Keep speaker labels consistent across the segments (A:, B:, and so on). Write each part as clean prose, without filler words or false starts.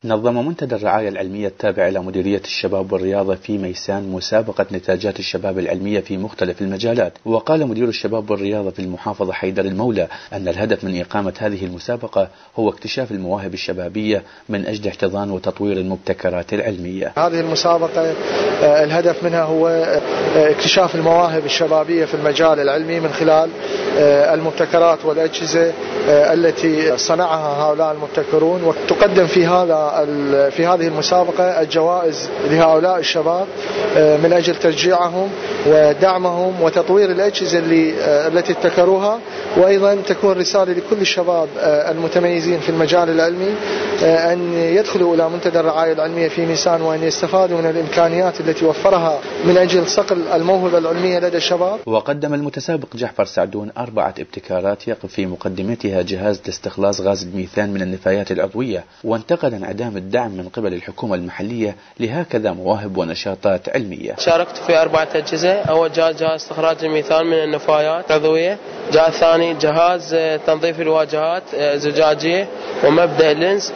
A: نظم منتدى الرعاية العلمية التابع إلى مديرية الشباب والرياضة في ميسان مسابقة نتاجات الشباب العلمية في مختلف المجالات. وقال مدير الشباب والرياضة في المحافظة حيدر المولى أن الهدف من إقامة هذه المسابقة هو اكتشاف المواهب الشبابية من أجل احتضان وتطوير المبتكرات العلمية.
B: هذه المسابقة الهدف منها هو اكتشاف المواهب الشبابية في المجال العلمي من خلال المبتكرات والأجهزة التي صنعها هؤلاء المبتكرون، وتقدم في هذه المسابقة الجوائز لهؤلاء الشباب من أجل تشجيعهم ودعمهم وتطوير الأجهزة التي ابتكروها، وأيضا تكون رسالة لكل الشباب المتميزين في المجال العلمي أن يدخلوا إلى منتدى الرعاية العلمية في ميسان وأن يستفادوا من الإمكانيات التي وفرها من أجل صقل الموهبة العلمية لدى الشباب.
A: وقدم المتسابق جعفر سعدون 4 ابتكارات يقف في مقدمتها جهاز لاستخلاص غاز الميثان من النفايات العضوية، وانتقد انعدام الدعم من قبل الحكومة المحلية لهكذا مواهب ونشاطات علمية.
C: شاركت في 4 أجهزة. أول جهاز استخراج الميثان من النفايات العضوية، جهاز ثاني جهاز تنظيف الواجهات زجاجية ومبدأ لينز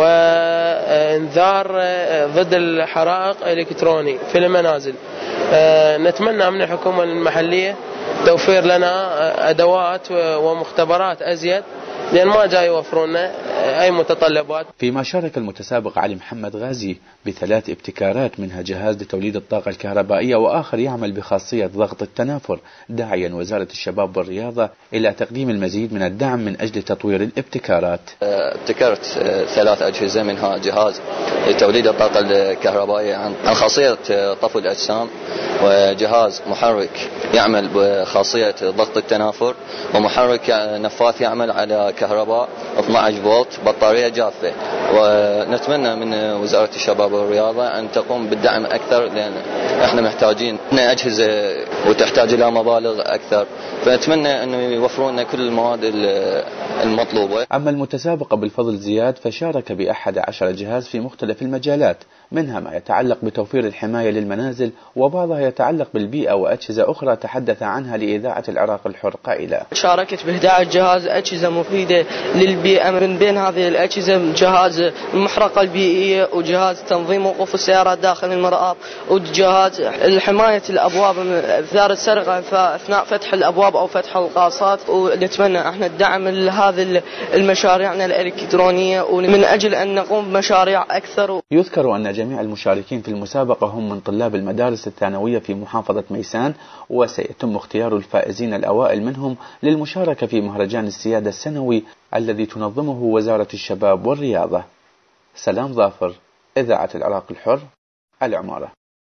C: وانذار ضد الحرائق الإلكتروني في المنازل. نتمنى من الحكومة المحلية توفير لنا أدوات ومختبرات أزيد، لأن ما جاي يوفرون أي متطلبات.
A: فيما شارك المتسابق علي محمد غازي ب3 ابتكارات، منها جهاز لتوليد الطاقة الكهربائية، وآخر يعمل بخاصية ضغط التنافر، داعيا وزارة الشباب والرياضة إلى تقديم المزيد من الدعم من أجل تطوير الابتكارات.
D: ابتكرت 3 أجهزة، منها جهاز لتوليد الطاقة الكهربائية عن خاصية طفو الأجسام، وجهاز محرك يعمل بخاصية ضغط التنافر، ومحرك نفاث يعمل على كهرباء 12 فولت بطارية جافة. ونتمنى من وزارة الشباب والرياضة أن تقوم بالدعم أكثر، لأن احنا محتاجين أجهزة وتحتاج إلى مبالغ أكثر، فنتمنى أنه يوفرون كل المواد المطلوبة.
A: أما المتسابق بالفضل زياد فشارك ب11 جهاز في مختلف المجالات، منها ما يتعلق بتوفير الحماية للمنازل، وبعضها يتعلق بالبيئة، وأجهزة أخرى تحدث عنها لإذاعة العراق الحر قائلا:
E: شاركت ب11 جهاز أجهزة مفيدة للبيئة، من بين هذه الأجهزة جهاز المحرقة البيئية، وجهاز تنظيم وقوف السيارات داخل المرآب، وجهاز حماية الأبواب من إثار السرقة أثناء فتح الأبواب أو فتح القاصات. ونتمنى احنا الدعم لهذه المشاريعنا الإلكترونية، ومن أجل أن نقوم بمشاريع أكثر.
A: يذكر أن جميع المشاركين في المسابقة هم من طلاب المدارس الثانوية في محافظة ميسان، وسيتم اختيار الفائزين الأوائل منهم للمشاركة في مهرجان السيادة السنوي الذي تنظمه وزارة الشباب والرياضة. سلام ظافر، إذاعة العراق الحر، العمارة.